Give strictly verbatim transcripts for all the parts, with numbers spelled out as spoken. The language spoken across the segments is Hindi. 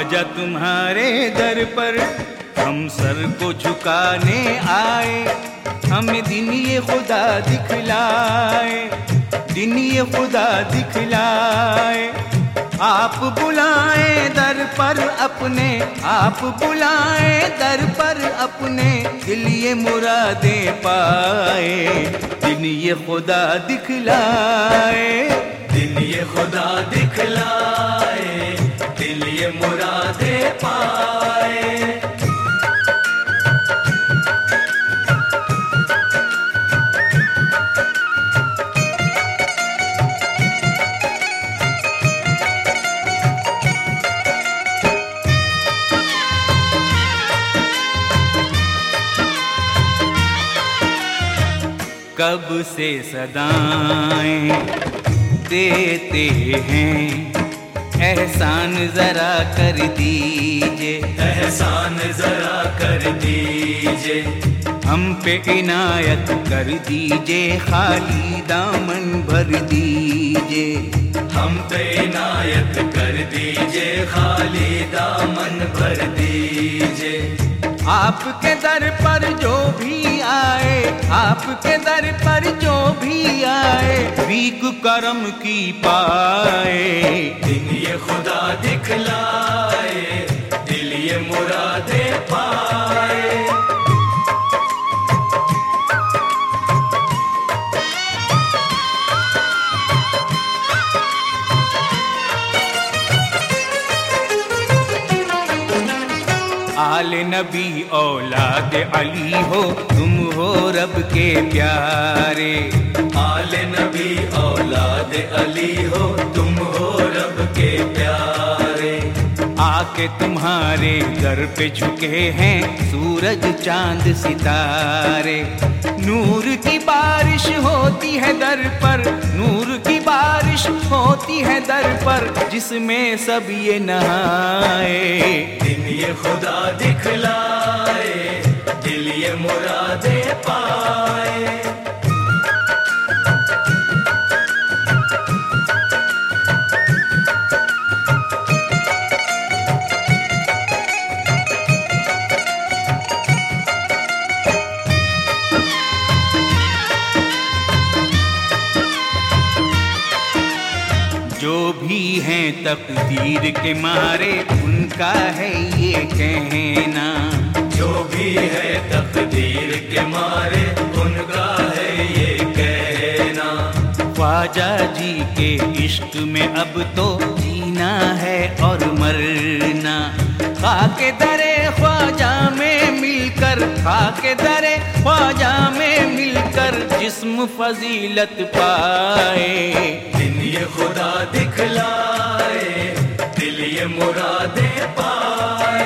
ख्वाजा तुम्हारे दर पर हम सर को झुकाने आए, हमें दिन ये खुदा दिखलाए, दिन ये खुदा दिखलाए। आप बुलाए दर पर अपने, आप बुलाए दर पर अपने, दिल ये मुरादें पाए, दिन ये खुदा दिखलाए, दिन ये खुदा दिखलाए, दिल ये मुरादें पाए। कब से सदाएं देते हैं, एहसान जरा कर दीजिए, एहसान जरा कर दीजिए, हम पे इनायत कर दीजिए, खाली दामन भर दीजिए, हम पे इनायत कर दीजिए, खाली दामन भर दीजिए। आपके दर पर जो भी आए, आपके दर पर जो भी आए, भीख करम की पाए, दिन ये खुदा दिखलाए, दिल ये मुरादें पाए। आले नबी औलाद अली हो, तुम हो रब के प्यारे, आले नबी औलाद अली हो, तुम हो रब के प्यारे। आके तुम्हारे दर पे झुके हैं सूरज चांद सितारे, नूर की बारिश होती है दर पर, नूर की बारिश होती है दर पर, जिसमें सब ये नहाए, दिन ये खुदा दिखलाए, दिल ये मुरादें पाए। जो भी हैं तकदीर के मारे, उनका है ये कहना, जो भी है तकदीर के मारे, उनका है ये कहना। ख्वाजा जी के इश्क में अब तो जीना है और मरना, खाके दरे ख्वाजा में मिलकर, खाके दरे ख्वाजा में मिलकर, जिस्म फजीलत पाए, दिन ये खुदा दिखलाए, दिल ये मुरादें पाए।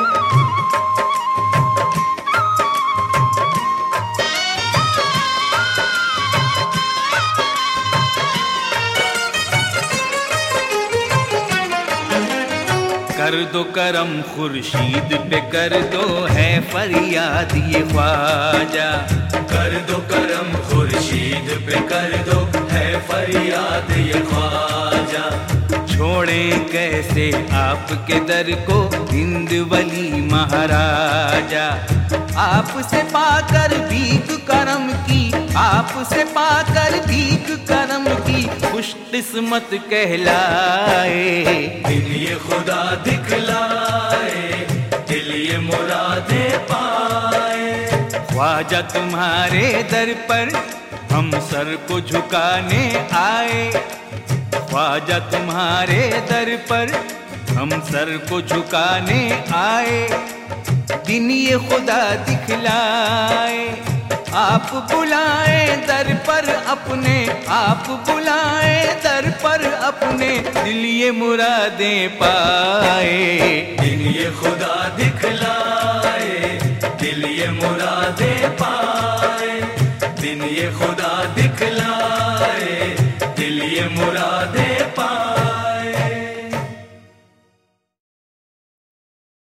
कर दो करम खुर्शीद पे, कर दो है फरियाद ये ख्वाजा, कर दो करम खुर्शीद पे, कर दो है फरियाद ये ख्वाजा। छोड़ें कैसे आपके दर को हिंद वली महाराजा, आपसे पाकर भीख करम की, आपसे पाकर भीख करम की, खुशकिस्मत कहलाए, दिन ये खुदा दिखलाए, दिल ये मुरादें पाए। ख्वाजा तुम्हारे दर पर हम सर को झुकाने आए, ख्वाजा तुम्हारे दर पर हम सर को झुकाने आए, दिन ये खुदा दिखलाए। आप बुलाए दर पर अपने, आप बुलाए दर पर अपने, दिल ये मुरादें पाए, दिन ये खुदा दिखलाए, दिल ये मुरादें पाए। दिन ये खुदा दिखलाए, दिल ये